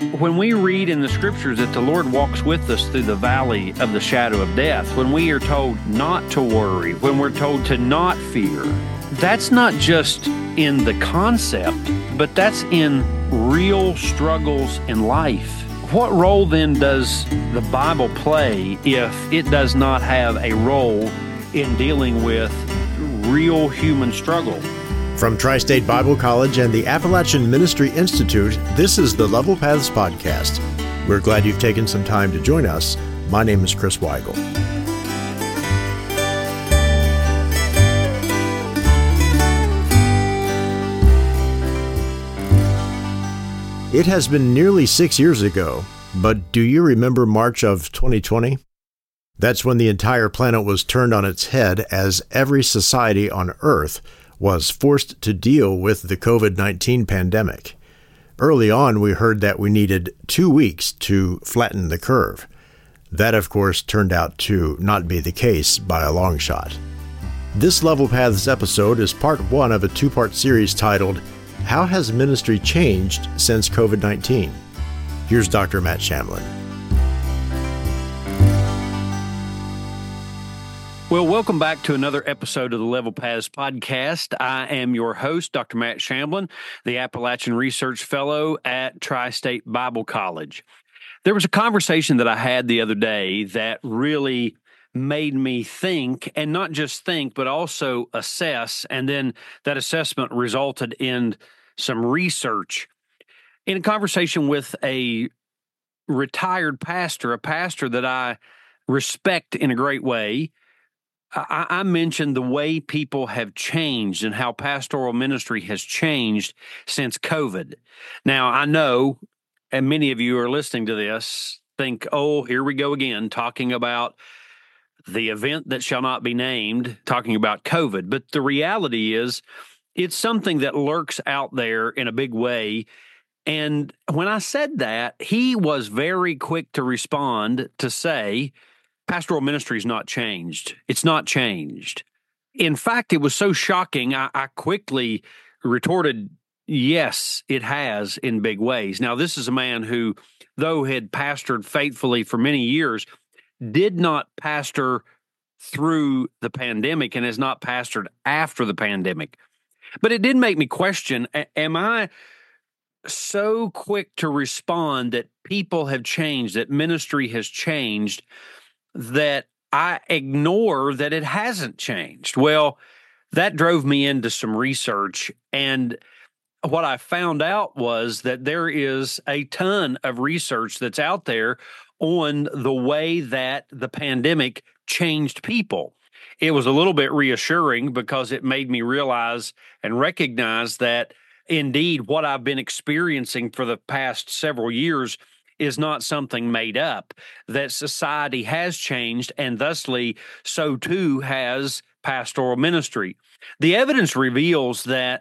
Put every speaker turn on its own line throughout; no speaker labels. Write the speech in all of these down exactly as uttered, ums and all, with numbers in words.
When we read in the scriptures that the Lord walks with us through the valley of the shadow of death, when we are told not to worry, when we're told to not fear, that's not just in the concept, but that's in real struggles in life. What role then does the Bible play if it does not have a role in dealing with real human struggle?
From Tri-State Bible College and the Appalachian Ministry Institute, this is the Level Paths Podcast. We're glad you've taken some time to join us. My name is Chris Weigel. It has been nearly six years ago, but do you remember March of twenty twenty? That's when the entire planet was turned on its head as every society on Earth was forced to deal with the covid nineteen pandemic. Early on, we heard that we needed two weeks to flatten the curve. That, of course, turned out to not be the case by a long shot. This Level Paths episode is part one of a two-part series titled, How Has Ministry Changed Since covid nineteen? Here's Doctor Matt Shamblin.
Well, welcome back to another episode of the Level Paths Podcast. I am your host, Doctor Matt Shamblin, the Appalachian Research Fellow at Tri-State Bible College. There was a conversation that I had the other day that really made me think, and not just think, but also assess, and then that assessment resulted in some research. In a conversation with a retired pastor, a pastor that I respect in a great way, I, I mentioned the way people have changed and how pastoral ministry has changed since COVID. Now, I know, and many of you are listening to this, think, oh, here we go again, talking about the event that shall not be named, talking about COVID. But the reality is, it's something that lurks out there in a big way. And when I said that, he was very quick to respond to say, pastoral ministry is not changed. It's not changed. In fact, it was so shocking, I, I quickly retorted, yes, it has in big ways. Now, this is a man who, though had pastored faithfully for many years, did not pastor through the pandemic and has not pastored after the pandemic. But it did make me question, am I so quick to respond that people have changed, that ministry has changed, that I ignore that it hasn't changed? Well, that drove me into some research, and what I found out was that there is a ton of research that's out there on the way that the pandemic changed people. It was a little bit reassuring because it made me realize and recognize that indeed what I've been experiencing for the past several years is not something made up, that society has changed, and thusly, so too has pastoral ministry. The evidence reveals that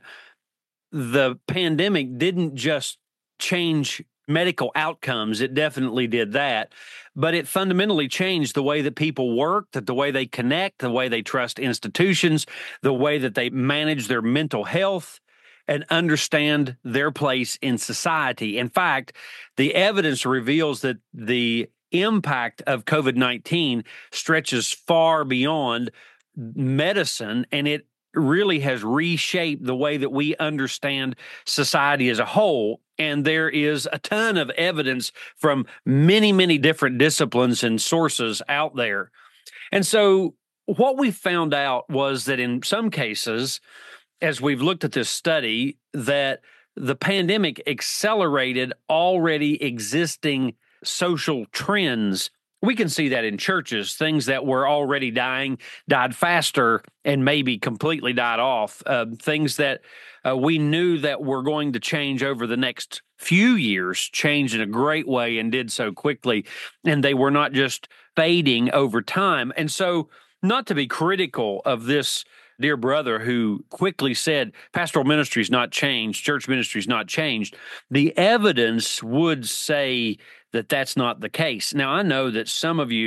the pandemic didn't just change medical outcomes. It definitely did that, but it fundamentally changed the way that people work, that the way they connect, the way they trust institutions, the way that they manage their mental health, and understand their place in society. In fact, the evidence reveals that the impact of covid nineteen stretches far beyond medicine, and it really has reshaped the way that we understand society as a whole. And there is a ton of evidence from many, many different disciplines and sources out there. And so what we found out was that in some cases, as we've looked at this study, that the pandemic accelerated already existing social trends. We can see that in churches. Things that were already dying died faster and maybe completely died off. Uh, things that uh, we knew that were going to change over the next few years changed in a great way and did so quickly. And they were not just fading over time. And so, not to be critical of this dear brother who quickly said, pastoral ministry is not changed, church ministry is not changed, the evidence would say that that's not the case. Now, I know that some of you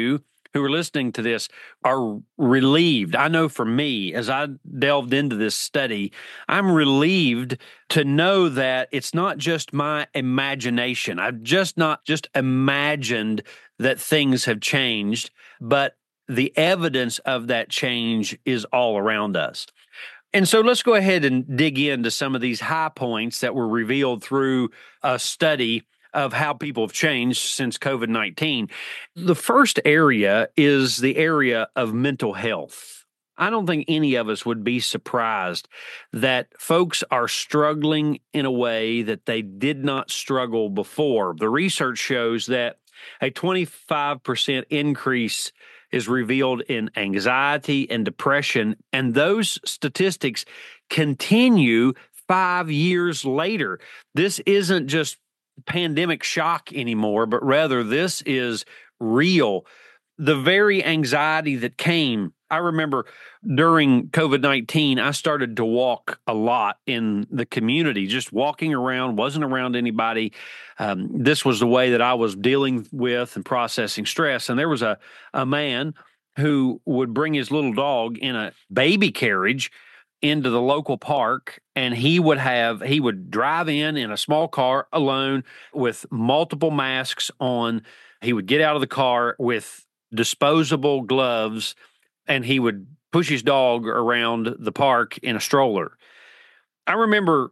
who are listening to this are relieved. I know for me, as I delved into this study, I'm relieved to know that it's not just my imagination. I've just not just imagined that things have changed, but the evidence of that change is all around us. And so let's go ahead and dig into some of these high points that were revealed through a study of how people have changed since COVID nineteen. The first area is the area of mental health. I don't think any of us would be surprised that folks are struggling in a way that they did not struggle before. The research shows that a twenty-five percent increase is revealed in anxiety and depression, and those statistics continue five years later. This isn't just pandemic shock anymore, but rather this is real. The very anxiety that came, I remember during COVID nineteen, I started to walk a lot in the community, just walking around, wasn't around anybody. Um, this was the way that I was dealing with and processing stress. And there was a, a man who would bring his little dog in a baby carriage into the local park, and he would have he would drive in in a small car alone with multiple masks on. He would get out of the car with disposable gloves, and he would push his dog around the park in a stroller. I remember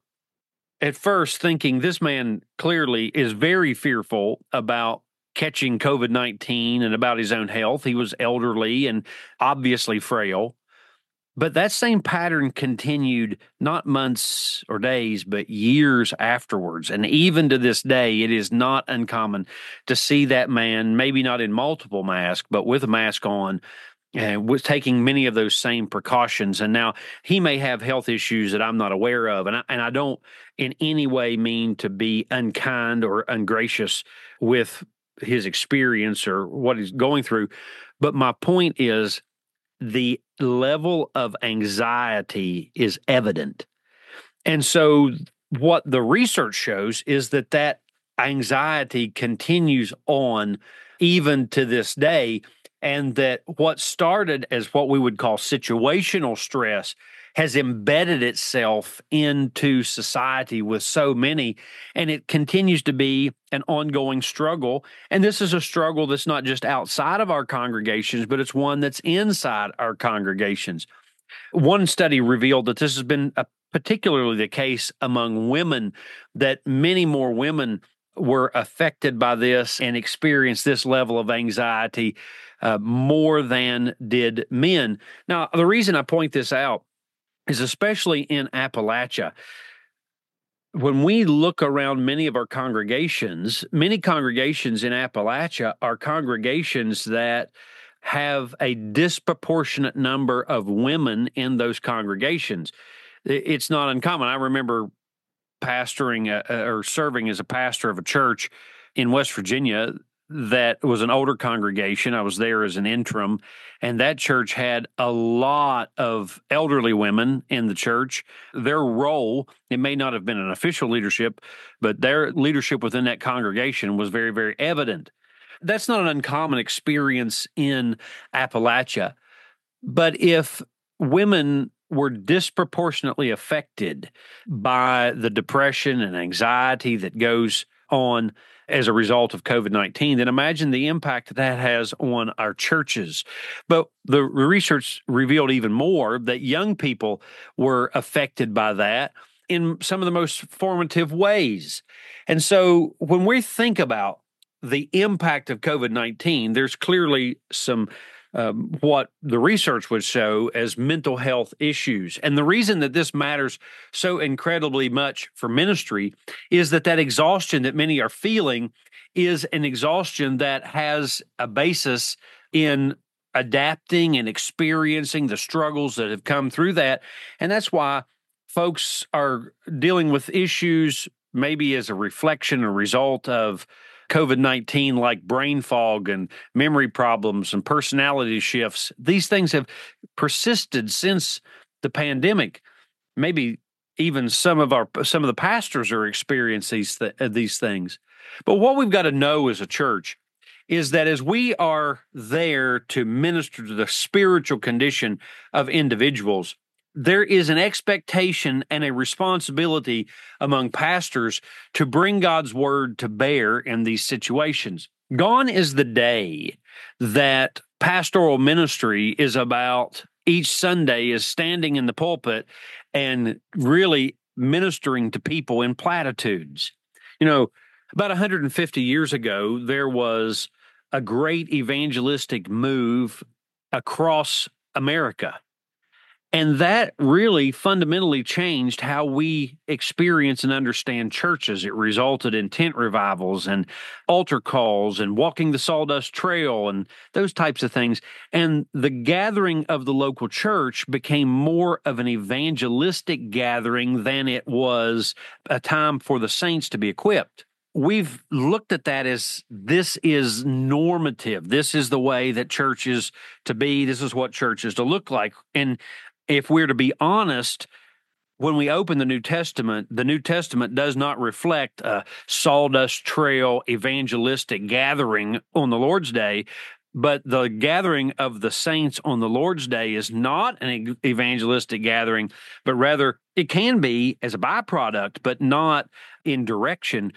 at first thinking this man clearly is very fearful about catching COVID nineteen and about his own health. He was elderly and obviously frail. But that same pattern continued not months or days, but years afterwards. And even to this day, it is not uncommon to see that man, maybe not in multiple masks, but with a mask on, and was taking many of those same precautions. And now he may have health issues that I'm not aware of. And I, and I don't in any way mean to be unkind or ungracious with his experience or what he's going through. But my point is, the level of anxiety is evident. And so what the research shows is that that anxiety continues on even to this day, and that what started as what we would call situational stress has embedded itself into society with so many, and it continues to be an ongoing struggle. And this is a struggle that's not just outside of our congregations, but it's one that's inside our congregations. One study revealed that this has been a, particularly the case among women, that many more women were affected by this and experienced this level of anxiety uh, more than did men. Now, the reason I point this out is especially in Appalachia. When we look around many of our congregations, many congregations in Appalachia are congregations that have a disproportionate number of women in those congregations. It's not uncommon. I remember pastoring a, or serving as a pastor of a church in West Virginia that was an older congregation. I was there as an interim, and that church had a lot of elderly women in the church. Their role, it may not have been an official leadership, but their leadership within that congregation was very, very evident. That's not an uncommon experience in Appalachia. But if women were disproportionately affected by the depression and anxiety that goes on as a result of COVID nineteen, then imagine the impact that has on our churches. But the research revealed even more that young people were affected by that in some of the most formative ways. And so when we think about the impact of COVID nineteen, there's clearly some Um, what the research would show as mental health issues. And the reason that this matters so incredibly much for ministry is that that exhaustion that many are feeling is an exhaustion that has a basis in adapting and experiencing the struggles that have come through that. And that's why folks are dealing with issues maybe as a reflection or result of COVID nineteen, like brain fog and memory problems and personality shifts. These things have persisted since the pandemic. Maybe even some of our some of the pastors are experiencing these, th- these things. But what we've got to know as a church is that as we are there to minister to the spiritual condition of individuals, there is an expectation and a responsibility among pastors to bring God's word to bear in these situations. Gone is the day that pastoral ministry is about each Sunday is standing in the pulpit and really ministering to people in platitudes. You know, about one hundred fifty years ago, there was a great evangelistic move across America. And that really fundamentally changed how we experience and understand churches. It resulted in tent revivals and altar calls and walking the sawdust trail and those types of things. And the gathering of the local church became more of an evangelistic gathering than it was a time for the saints to be equipped. We've looked at that as this is normative. This is the way that church is to be. This is what church is to look like. And if we're to be honest, when we open the New Testament, the New Testament does not reflect a sawdust trail evangelistic gathering on the Lord's Day, but the gathering of the saints on the Lord's Day is not an evangelistic gathering, but rather it can be as a byproduct, but not in direction.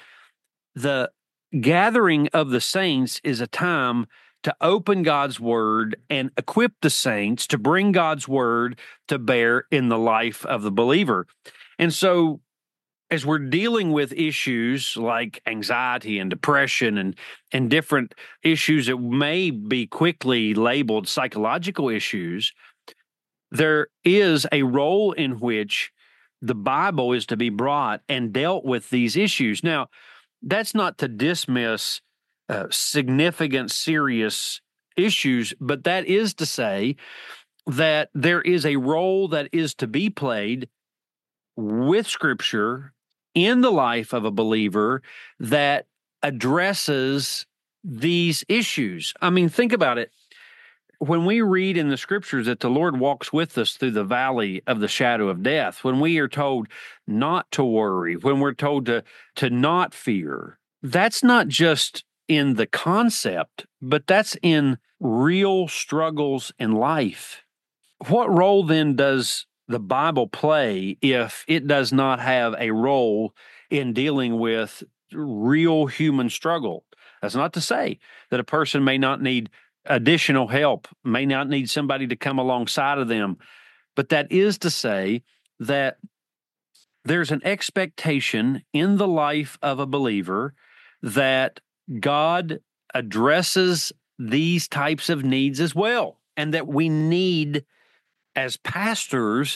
The gathering of the saints is a time to open God's word and equip the saints to bring God's word to bear in the life of the believer. And so as we're dealing with issues like anxiety and depression and, and different issues that may be quickly labeled psychological issues, there is a role in which the Bible is to be brought and dealt with these issues. Now, that's not to dismiss uh, significant, serious issues, but that is to say that there is a role that is to be played with Scripture in the life of a believer that addresses these issues. I mean, think about it. When we read in the Scriptures that the Lord walks with us through the valley of the shadow of death, when we are told not to worry, when we're told to, to not fear, that's not just in the concept, but that's in real struggles in life. What role then does the Bible play if it does not have a role in dealing with real human struggle? That's not to say that a person may not need additional help, may not need somebody to come alongside of them, but that is to say that there's an expectation in the life of a believer that God addresses these types of needs as well, and that we need as pastors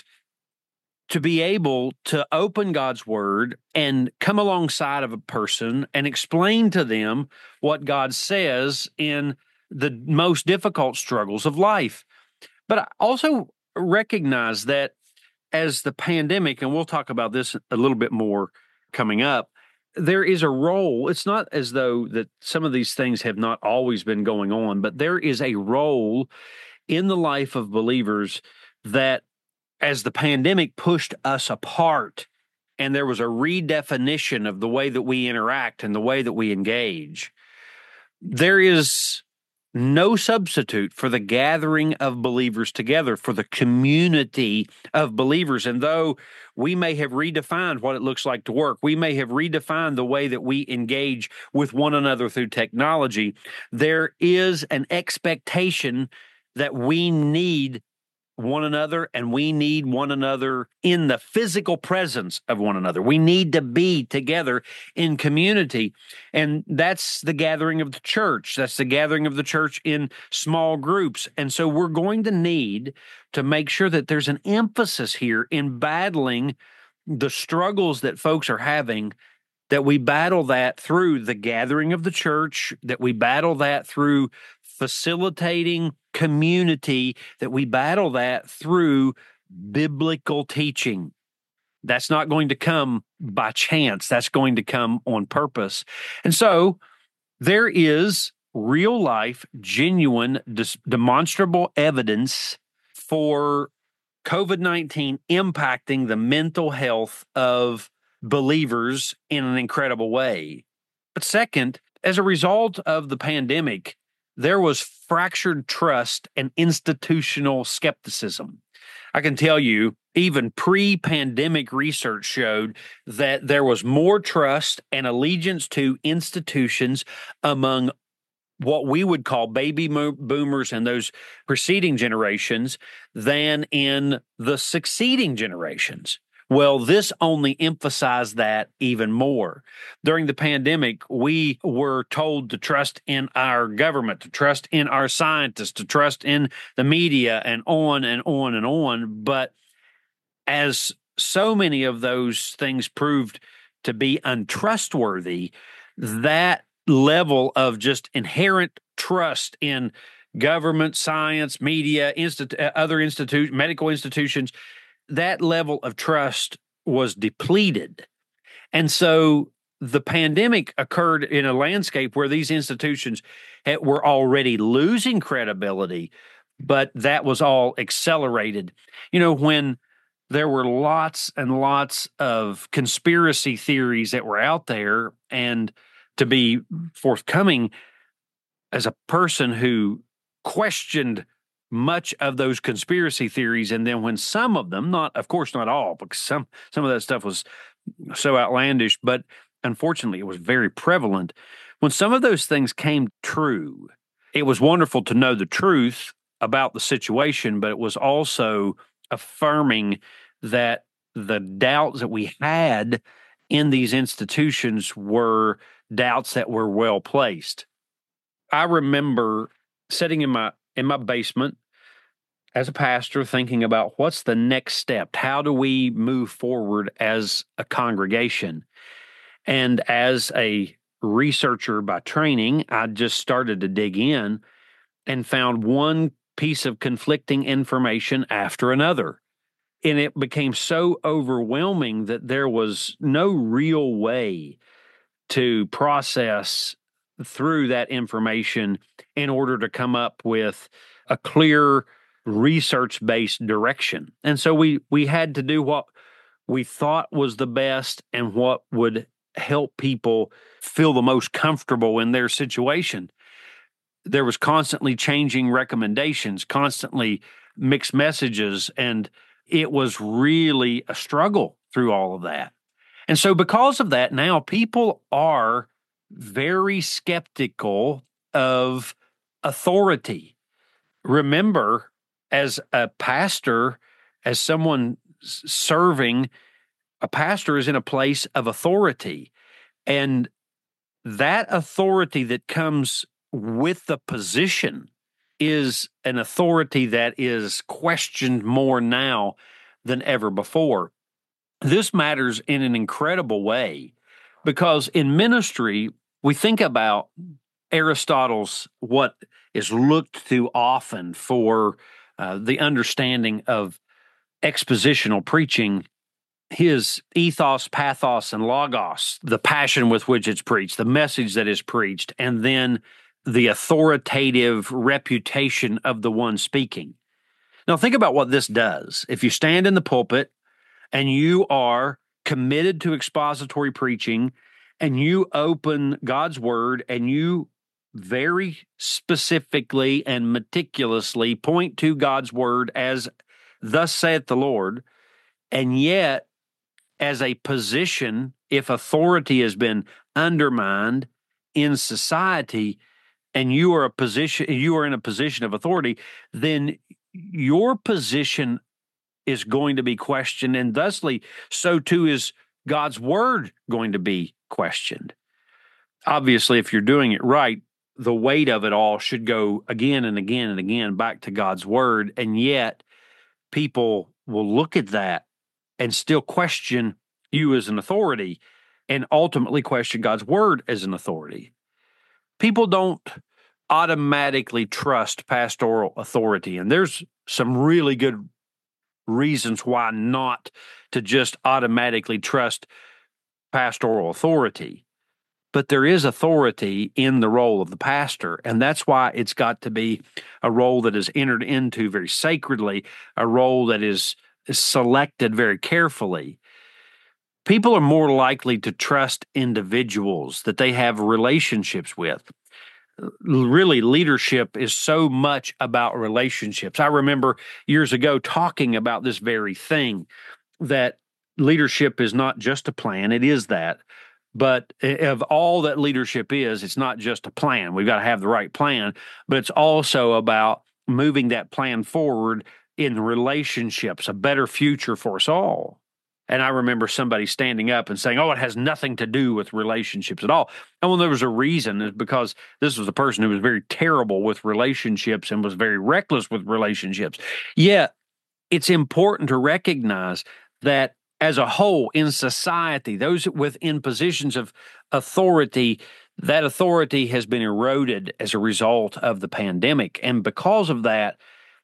to be able to open God's word and come alongside of a person and explain to them what God says in the most difficult struggles of life. But I also recognize that as the pandemic, and we'll talk about this a little bit more coming up, there is a role. It's not as though that some of these things have not always been going on, but there is a role in the life of believers that as the pandemic pushed us apart and there was a redefinition of the way that we interact and the way that we engage, there is no substitute for the gathering of believers together, for the community of believers. And though we may have redefined what it looks like to work, we may have redefined the way that we engage with one another through technology, there is an expectation that we need one another, and we need one another in the physical presence of one another. We need to be together in community, and that's the gathering of the church. That's the gathering of the church in small groups. And so we're going to need to make sure that there's an emphasis here in battling the struggles that folks are having, that we battle that through the gathering of the church, that we battle that through facilitating community, that we battle that through biblical teaching. That's not going to come by chance. That's going to come on purpose. And so there is real life, genuine, dis- demonstrable evidence for COVID nineteen impacting the mental health of believers in an incredible way. But second, as a result of the pandemic, there was fractured trust and institutional skepticism. I can tell you, even pre-pandemic research showed that there was more trust and allegiance to institutions among what we would call baby boomers and those preceding generations than in the succeeding generations. Well, this only emphasized that even more. During the pandemic, we were told to trust in our government, to trust in our scientists, to trust in the media, and on and on and on. But as so many of those things proved to be untrustworthy, that level of just inherent trust in government, science, media, institu- other institutions, medical institutions, that level of trust was depleted. And so the pandemic occurred in a landscape where these institutions had, were already losing credibility, but that was all accelerated. You know, when there were lots and lots of conspiracy theories that were out there, and to be forthcoming, as a person who questioned much of those conspiracy theories, and then when some of them, not, of course, not all, because some some of that stuff was so outlandish, but unfortunately it was very prevalent. When some of those things came true, it was wonderful to know the truth about the situation, but it was also affirming that the doubts that we had in these institutions were doubts that were well placed. I remember sitting in my in my basement as a pastor thinking about what's the next step? How do we move forward as a congregation? And as a researcher by training, I just started to dig in and found one piece of conflicting information after another. And it became so overwhelming that there was no real way to process through that information in order to come up with a clear research-based direction. And so we we had to do what we thought was the best and what would help people feel the most comfortable in their situation. There was constantly changing recommendations, constantly mixed messages, and it was really a struggle through all of that. And so because of that, now people are very skeptical of authority. Remember, as a pastor, as someone serving, a pastor is in a place of authority. And that authority that comes with the position is an authority that is questioned more now than ever before. This matters in an incredible way because in ministry, we think about Aristotle's, what is looked to often for uh, the understanding of expositional preaching, his ethos, pathos, and logos, the passion with which it's preached, the message that is preached, and then the authoritative reputation of the one speaking. Now, think about what this does. If you stand in the pulpit and you are committed to expository preaching and you open God's word and you very specifically and meticulously point to God's word as thus saith the Lord, and yet as a position, if authority has been undermined in society and you are a position, you are in a position of authority, then your position is going to be questioned, and thusly, so too is God's word going to be questioned. Obviously, if you're doing it right, the weight of it all should go again and again and again back to God's word, and yet people will look at that and still question you as an authority and ultimately question God's word as an authority. People don't automatically trust pastoral authority, and there's some really good reasons why not to just automatically trust pastoral authority. But there is authority in the role of the pastor, and that's why it's got to be a role that is entered into very sacredly, a role that is, is selected very carefully. People are more likely to trust individuals that they have relationships with. Really, leadership is so much about relationships. I remember years ago talking about this very thing, that leadership is not just a plan. It is that. But of all that leadership is, it's not just a plan. We've got to have the right plan, but it's also about moving that plan forward in relationships, a better future for us all. And I remember somebody standing up and saying, oh, it has nothing to do with relationships at all. And well, there was a reason, is because this was a person who was very terrible with relationships and was very reckless with relationships. Yet, it's important to recognize that as a whole in society, those within positions of authority, that authority has been eroded as a result of the pandemic. And because of that,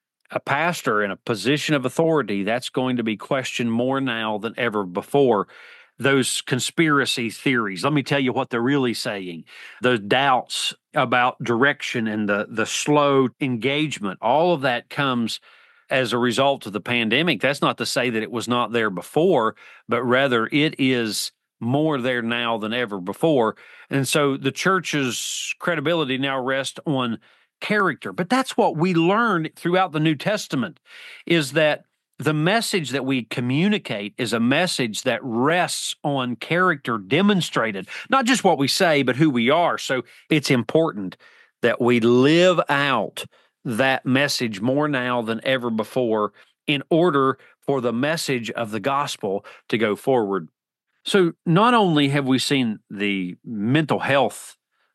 a pastor in a position of authority, that's going to be questioned more now than ever before. Those conspiracy theories, let me tell you what they're really saying. Those doubts about direction and the, the slow engagement, all of that comes as a result of the pandemic. That's not to say that it was not there before, but rather it is more there now than ever before. And so the church's credibility now rests on character. But that's what we learned throughout the New Testament, is that the message that we communicate is a message that rests on character demonstrated, not just what we say, but who we are. So it's important that we live out that message more now than ever before in order for the message of the gospel to go forward. So not only have we seen the mental health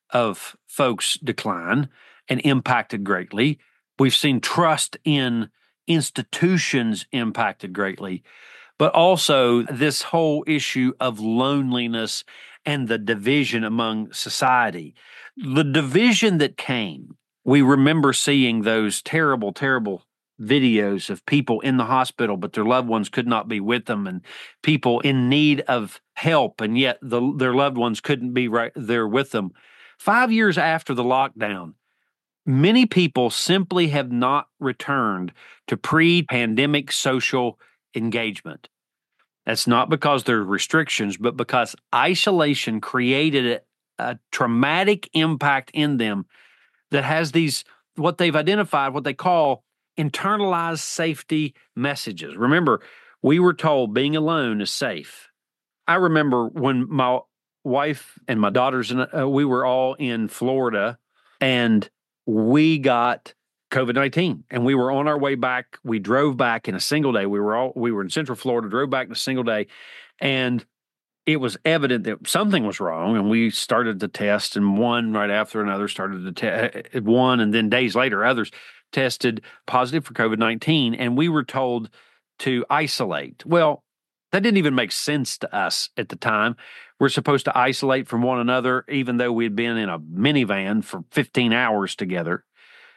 of folks decline and impacted greatly, we've seen trust in institutions impacted greatly, but also this whole issue of loneliness and the division among society. The division that came, we remember seeing those terrible, terrible videos of people in the hospital, but their loved ones could not be with them, and people in need of help, and yet the, their loved ones couldn't be right there with them. Five years after the lockdown, many people simply have not returned to pre-pandemic social engagement. That's not because there are restrictions, but because isolation created a, a traumatic impact in them that has these, what they've identified, what they call internalized safety messages. Remember, we were told being alone is safe. I remember when my wife and my daughters and uh, we were all in Florida, and we got COVID nineteen, and we were on our way back. We drove back in a single day. We were all we were in Central Florida, drove back in a single day, and it was evident that something was wrong. And we started to test, and one right after another started to test one, and then days later, others tested positive for COVID nineteen, and we were told to isolate. Well, that didn't even make sense to us at the time. We're supposed to isolate from one another, even though we'd been in a minivan for fifteen hours together.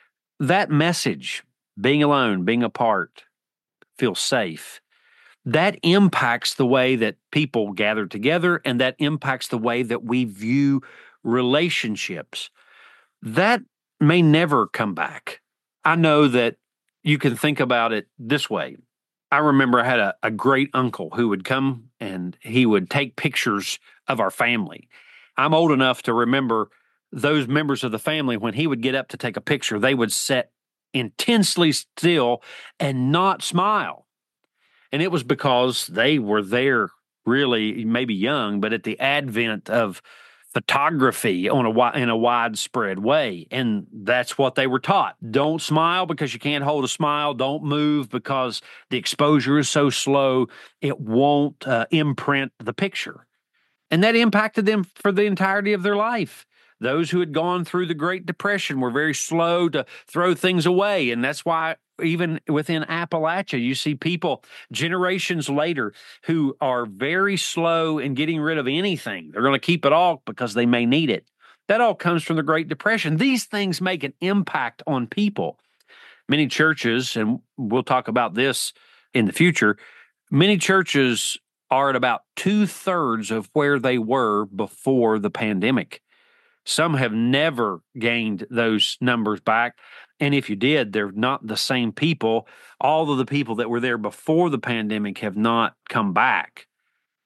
That message, being alone, being apart, feel safe, that impacts the way that people gather together, and that impacts the way that we view relationships. That may never come back. I know that you can think about it this way. I remember I had a, a great uncle who would come and he would take pictures of our family. I'm old enough to remember those members of the family, when he would get up to take a picture, they would sit intensely still and not smile. And it was because they were there really maybe young, but at the advent of photography on a in a widespread way. And that's what they were taught. Don't smile because you can't hold a smile. Don't move because the exposure is so slow, it won't uh, imprint the picture. And that impacted them for the entirety of their life. Those who had gone through the Great Depression were very slow to throw things away. And that's why even within Appalachia, you see people generations later who are very slow in getting rid of anything. They're going to keep it all because they may need it. That all comes from the Great Depression. These things make an impact on people. Many churches, and we'll talk about this in the future, many churches are at about two-thirds of where they were before the pandemic. Some have never gained those numbers back. And if you did, they're not the same people. All of the people that were there before the pandemic have not come back.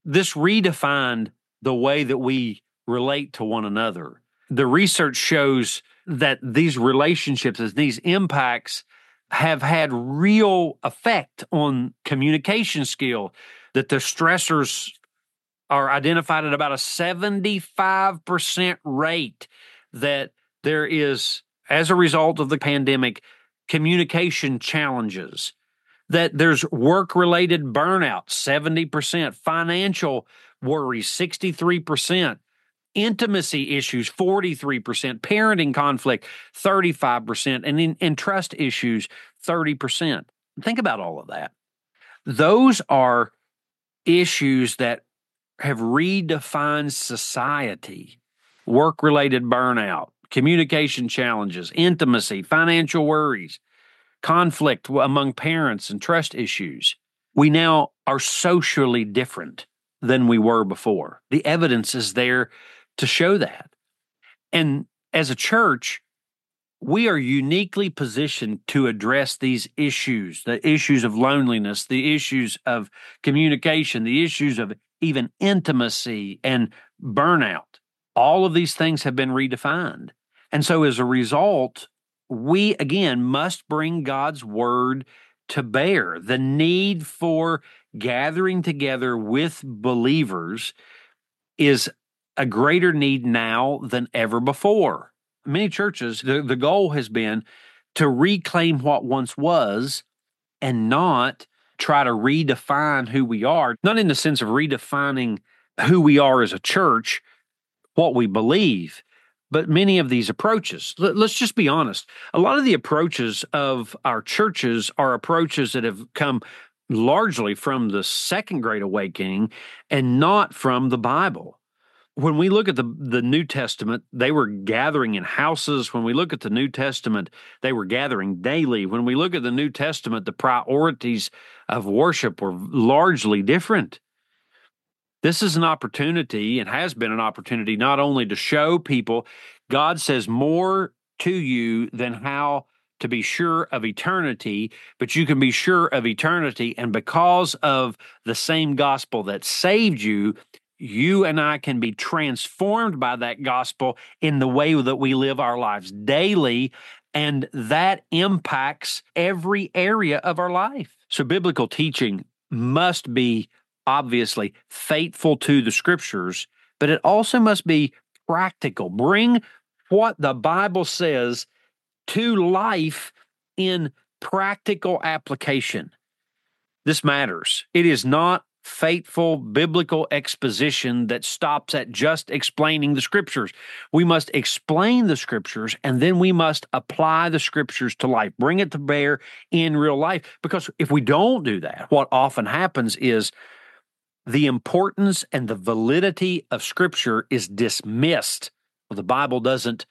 this redefined the way that we relate to one another. The research shows that these relationships, as these impacts, have had real effect on communication skill, that the stressors are identified at about a seventy-five percent rate, that there is, as a result of the pandemic, communication challenges, that there's work-related burnout, seventy percent, financial worries, sixty-three percent, intimacy issues, forty-three percent, parenting conflict, thirty-five percent, and, in, and trust issues, thirty percent. Think about all of that. Those are issues that have redefined society. Work-related burnout, communication challenges, intimacy, financial worries, conflict among parents, and trust issues. We now are socially different than we were before. The evidence is there to show that. And as a church, we are uniquely positioned to address these issues, the issues of loneliness, the issues of communication, the issues of even intimacy and burnout. All of these things have been redefined. And so as a result, we, again, must bring God's word to bear. The need for gathering together with believers is a greater need now than ever before. Many churches, the, the goal has been to reclaim what once was and not try to redefine who we are, not in the sense of redefining who we are as a church, what we believe, but many of these approaches. Let, let's just be honest. A lot of the approaches of our churches are approaches that have come largely from the Second Great Awakening and not from the Bible. When we look at the, the New Testament, they were gathering in houses. When we look at the New Testament, they were gathering daily. When we look at the New Testament, the priorities of worship were largely different. This is an opportunity, and has been an opportunity, not only to show people God says more to you than how to be sure of eternity, but you can be sure of eternity, and because of the same gospel that saved you, you and I can be transformed by that gospel in the way that we live our lives daily, and that impacts every area of our life. So biblical teaching must be obviously faithful to the scriptures, but it also must be practical. Bring what the Bible says to life in practical application. This matters. It is not faithful biblical exposition that stops at just explaining the scriptures. We must explain the scriptures, and then we must apply the scriptures to life, bring it to bear in real life. Because if we don't do that, what often happens is the importance and the validity of scripture is dismissed. Well, the Bible doesn't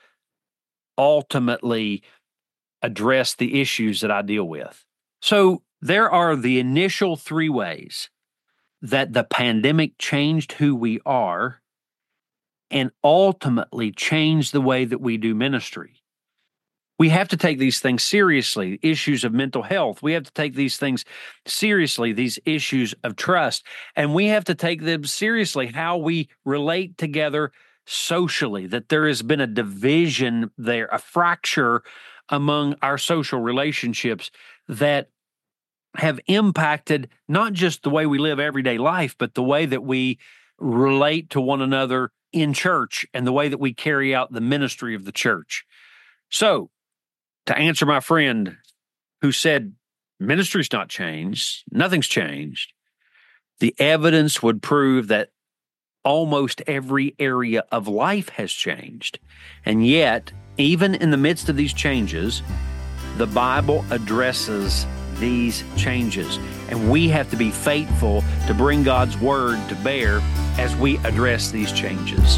ultimately address the issues that I deal with. So there are the initial three ways that the pandemic changed who we are and ultimately changed the way that we do ministry. We have to take these things seriously, issues of mental health. We have to take these things seriously, these issues of trust. And we have to take them seriously, how we relate together socially, that there has been a division there, a fracture among our social relationships that have impacted not just the way we live everyday life, but the way that we relate to one another in church and the way that we carry out the ministry of the church. So, to answer my friend who said, ministry's not changed, nothing's changed, the evidence would prove that almost every area of life has changed. And yet, even in the midst of these changes, the Bible addresses these changes. And we have to be faithful to bring God's word to bear as we address these changes.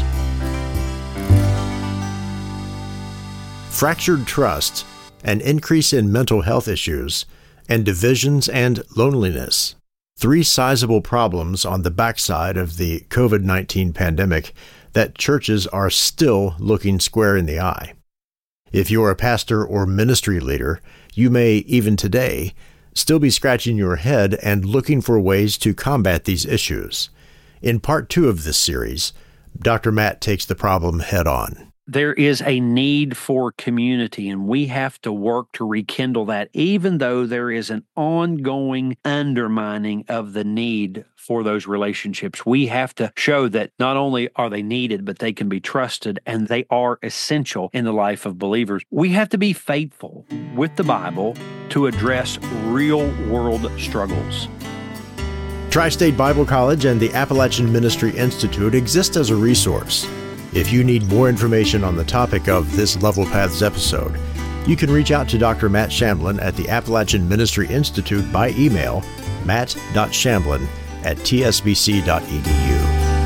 Fractured trust, an increase in mental health issues, and divisions and loneliness. Three sizable problems on the backside of the COVID nineteen pandemic that churches are still looking square in the eye. If you're a pastor or ministry leader, you may, even today, still be scratching your head and looking for ways to combat these issues. In part two of this series, Doctor Matt takes the problem head on.
There is a need for community, and we have to work to rekindle that, even though there is an ongoing undermining of the need for those relationships. We have to show that not only are they needed, but they can be trusted, and they are essential in the life of believers. We have to be faithful with the Bible to address real-world struggles.
Tri-State Bible College and the Appalachian Ministry Institute exist as a resource. If you need more information on the topic of this Level Paths episode, you can reach out to Doctor Matt Shamblin at the Appalachian Ministry Institute by email, matt dot shamblin at t s b c dot e d u.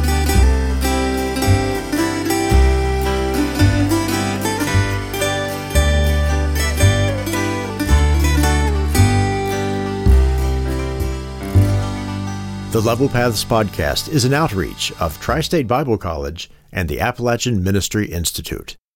The Level Paths podcast is an outreach of Tri-State Bible College and the Appalachian Ministry Institute.